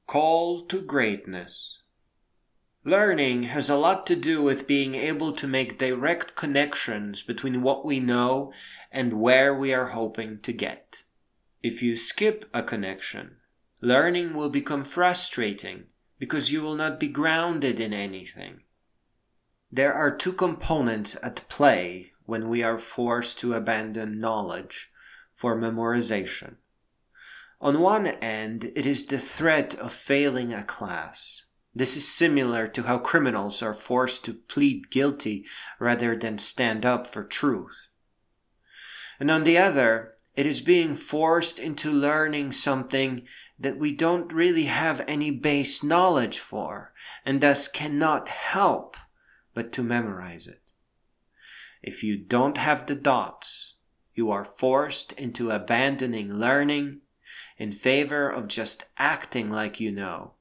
Call to greatness. Learning has a lot to do with being able to make direct connections between what we know and where we are hoping to get. If you skip a connection, learning will become frustrating because you will not be grounded in anything. There are two components at play when we are forced to abandon knowledge for memorization. On one end, it is the threat of failing a class. This is similar to how criminals are forced to plead guilty rather than stand up for truth. And on the other, it is being forced into learning something that we don't really have any base knowledge for, and thus cannot help but to memorize it. If you don't have the dots, you are forced into abandoning learning in favor of just acting like you know.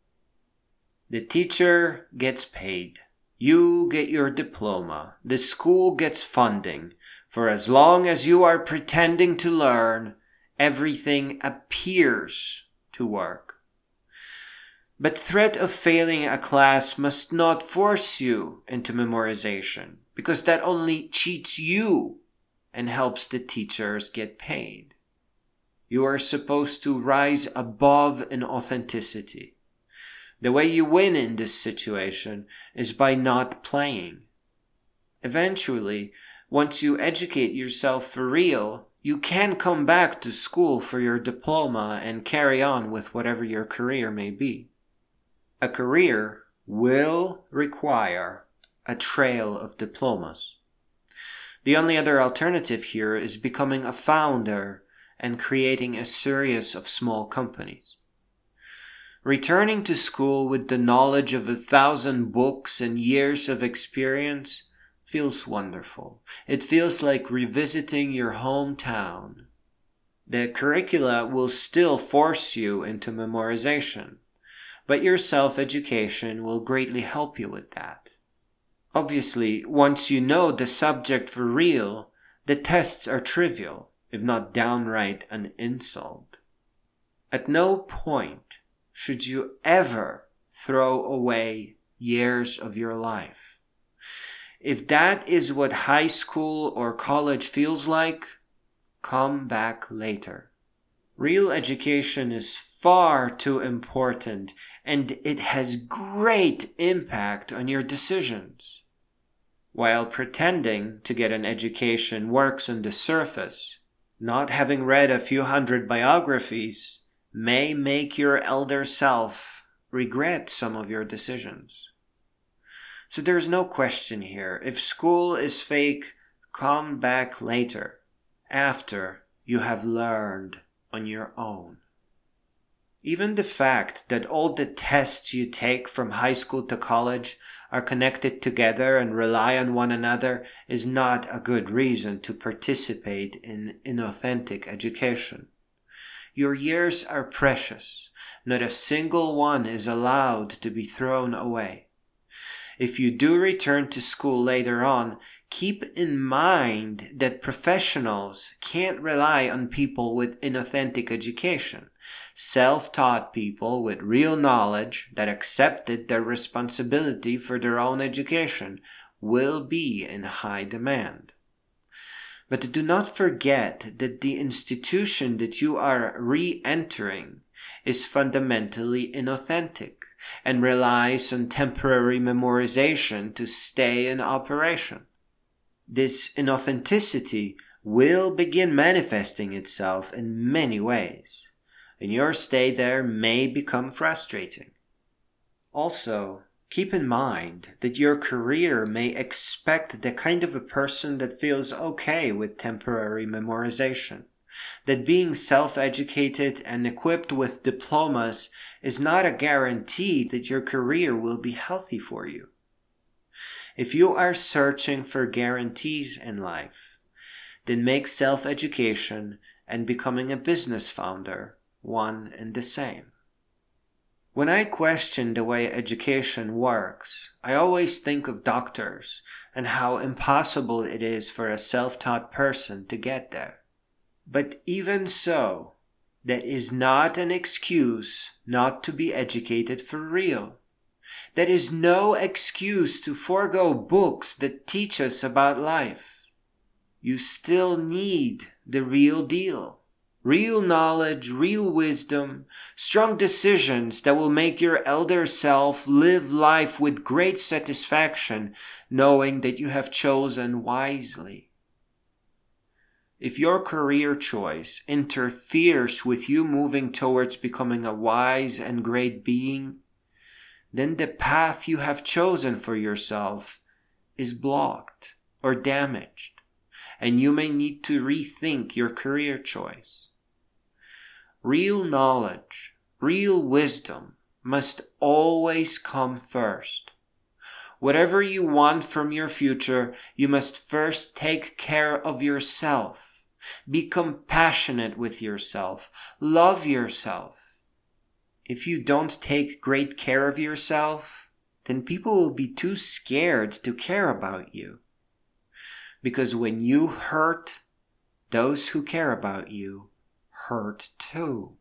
The teacher gets paid. You get your diploma. The school gets funding. For as long as you are pretending to learn, everything appears to work. But threat of failing a class must not force you into memorization, because that only cheats you and helps the teachers get paid. You are supposed to rise above inauthenticity. The way you win in this situation is by not playing. Eventually, once you educate yourself for real, you can come back to school for your diploma and carry on with whatever your career may be. A career will require a trail of diplomas. The only other alternative here is becoming a founder and creating a series of small companies. Returning to school with the knowledge of 1,000 books and years of experience feels wonderful. It feels like revisiting your hometown. The curricula will still force you into memorization, but your self-education will greatly help you with that. Obviously, once you know the subject for real, the tests are trivial, if not downright an insult. At no point should you ever throw away years of your life. If that is what high school or college feels like, come back later. Real education is far too important, and it has great impact on your decisions. While pretending to get an education works on the surface, not having read a few hundred biographies may make your elder self regret some of your decisions. So there's no question here. If school is fake, come back later, after you have learned on your own. Even the fact that all the tests you take from high school to college are connected together and rely on one another is not a good reason to participate in inauthentic education. Your years are precious. Not a single one is allowed to be thrown away. If you do return to school later on, keep in mind that professionals can't rely on people with inauthentic education. Self-taught people with real knowledge that accepted their responsibility for their own education will be in high demand. But do not forget that the institution that you are re-entering is fundamentally inauthentic and relies on temporary memorization to stay in operation. This inauthenticity will begin manifesting itself in many ways, and your stay there may become frustrating. Also, keep in mind that your career may expect the kind of a person that feels okay with temporary memorization, that being self-educated and equipped with diplomas is not a guarantee that your career will be healthy for you. If you are searching for guarantees in life, then make self-education and becoming a business founder one and the same. When I question the way education works, I always think of doctors and how impossible it is for a self-taught person to get there. But even so, That is not an excuse not to be educated for real. That is no excuse to forego books that teach us about life. You still need the real deal. Real knowledge, real wisdom, strong decisions that will make your elder self live life with great satisfaction, knowing that you have chosen wisely. If your career choice interferes with you moving towards becoming a wise and great being, then the path you have chosen for yourself is blocked or damaged, and you may need to rethink your career choice. Real knowledge, real wisdom must always come first. Whatever you want from your future, you must first take care of yourself. Be compassionate with yourself. Love yourself. If you don't take great care of yourself, then people will be too scared to care about you. Because when you hurt, those who care about you hurt too.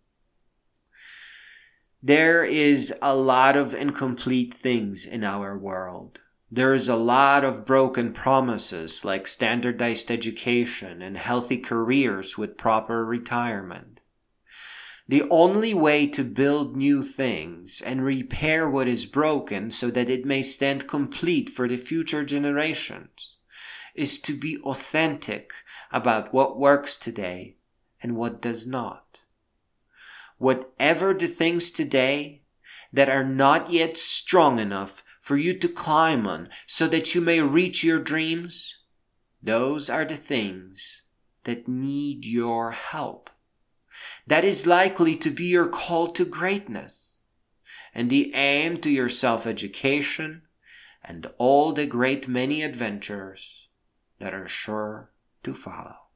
There is a lot of incomplete things in our world. There is a lot of broken promises like standardized education and healthy careers with proper retirement. The only way to build new things and repair what is broken so that it may stand complete for the future generations is to be authentic about what works today and what does not. Whatever the things today that are not yet strong enough for you to climb on so that you may reach your dreams, those are the things that need your help. That is likely to be your call to greatness and the aim to your self-education and all the great many adventures that are sure to follow.